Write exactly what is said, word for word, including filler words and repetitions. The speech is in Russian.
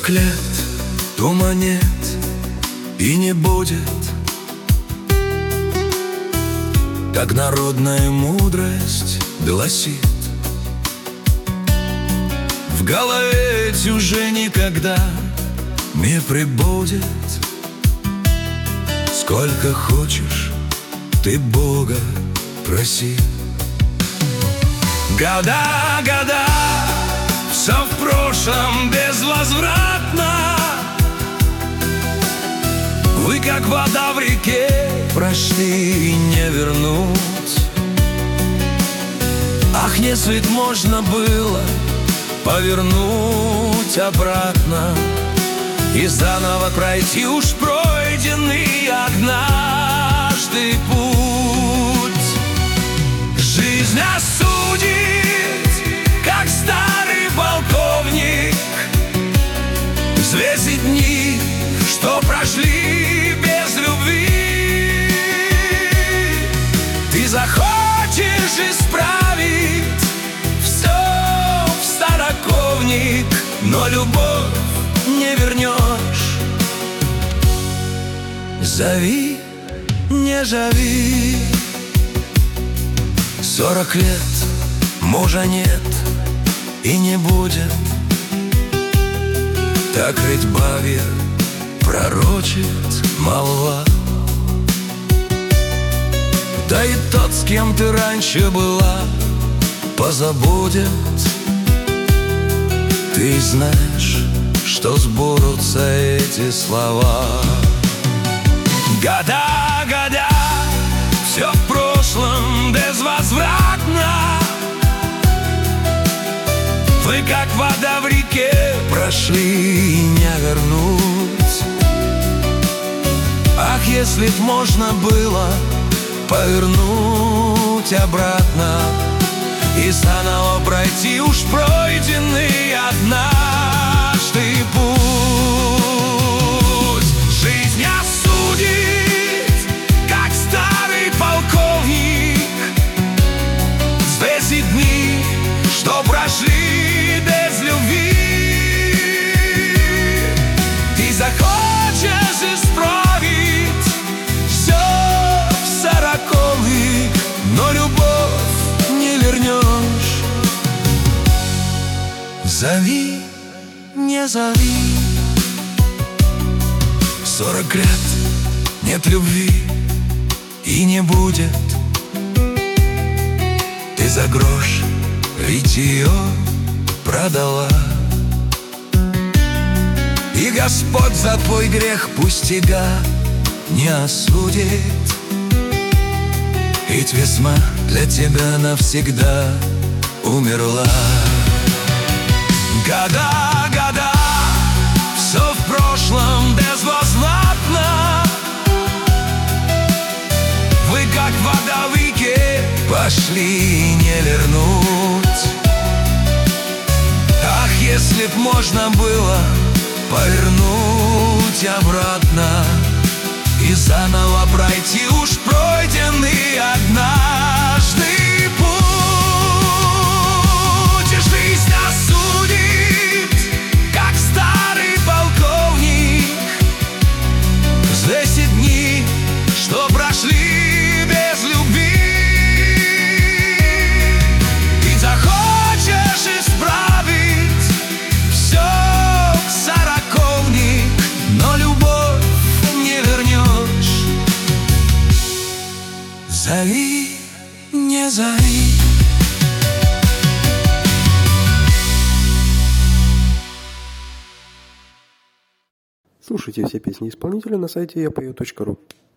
лет дома нет и не будет, как народная мудрость гласит. В голове ведь уже никогда не прибудет. Сколько хочешь, ты Бога проси. Года, года, все в прошлом безвозвратно. Вы как вода в реке, прошли и не вернуть. Ах, если б можно было повернуть обратно и заново пройти уж пройденный однажды путь. Жизнь осудит, как старый полковник, взвесит дни, что прошли без любви. Ты захочешь исправить все в староковник, но любовь не вернешь. Зови, не зови. Сорок лет мужа нет и не будет, так ведь бабья пророчит молва. Да и тот, с кем ты раньше была, позабудет. Ты знаешь, что сбудутся эти слова. Года, года, все в прошлом безвозвратно. Вы как вода в реке, прошли и не вернуть. Ах, если б можно было повернуть обратно и заново пройти уж пройденный однажды путь. Жизнь осудит, как старый полковник, взвесит дни, что прошли без любви. Ты захочешь исправить все в сороковых, но любовь не вернешь. Зови, не зови. Сорок лет нет любви и не будет. Ты за грош ведь ее продала. И Господь за твой грех пусть тебя не осудит. Ведь весна для тебя навсегда умерла. Года, года, все в прошлом безвозвратно. Вы как вода в реке, пошли и не вернуть. Ах, если б можно было повернуть обратно и заново пройти уж пройденный однажды путь. Жизнь осудит, как старый полковник, взвесит дни, что прошли без любви. Ты захочешь исправить все в сороковник, но любовь не вернешь. Зови, не зови. Слушайте все песни исполнителя на сайте я пою точка ру.